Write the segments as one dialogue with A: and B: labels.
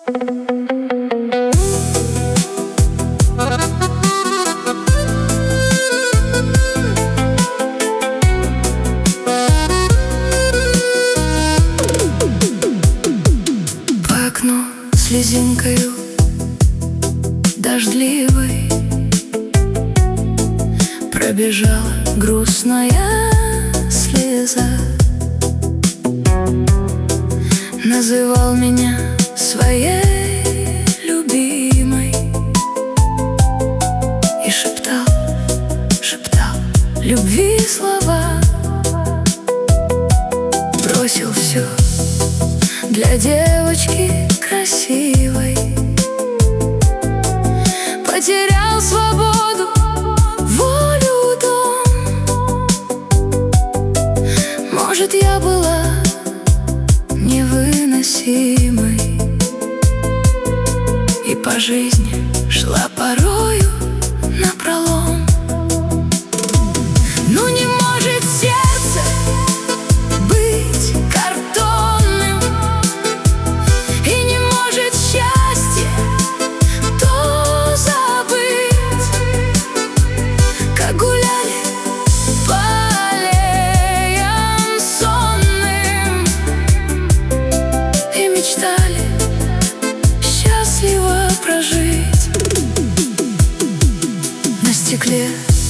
A: По окну слезинкою дождливой пробежала грустная слеза. Называл меня своей любимой и шептал, шептал любви слова. Бросил все для девочки красивой, потерял свободу, волю, дом. Может, я была невыносимой и по жизни шла порою напролом. Ну не может сердце быть картонным, и не может счастье то забыть, как гуляли по аллеям сонным и мечтали счастливо прожить. На стекле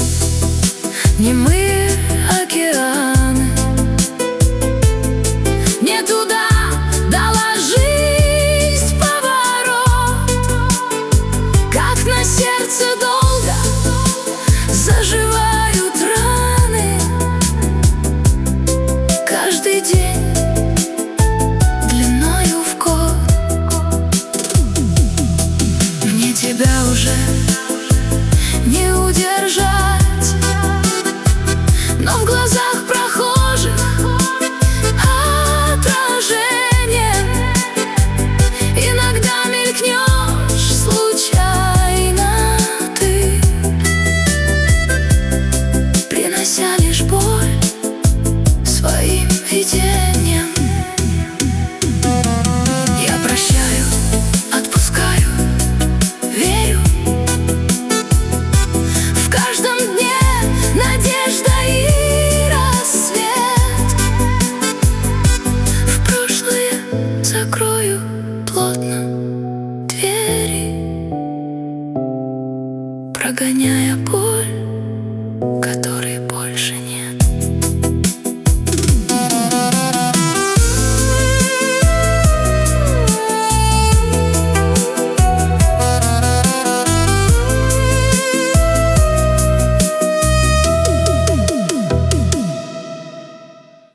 A: немые океаны, не туда дала жизнь поворот, как на сердце долго заживают раны. Каждый день длиною в год. Мне тебя уже не удержать, но в глазах прохожих отражением иногда мелькнешь случайно ты, принося лишь боль своим видением. Я прощаю, отпускаю, верю. В каждом дне надежда и рассвет. В прошлое закрою плотно двери, прогоняя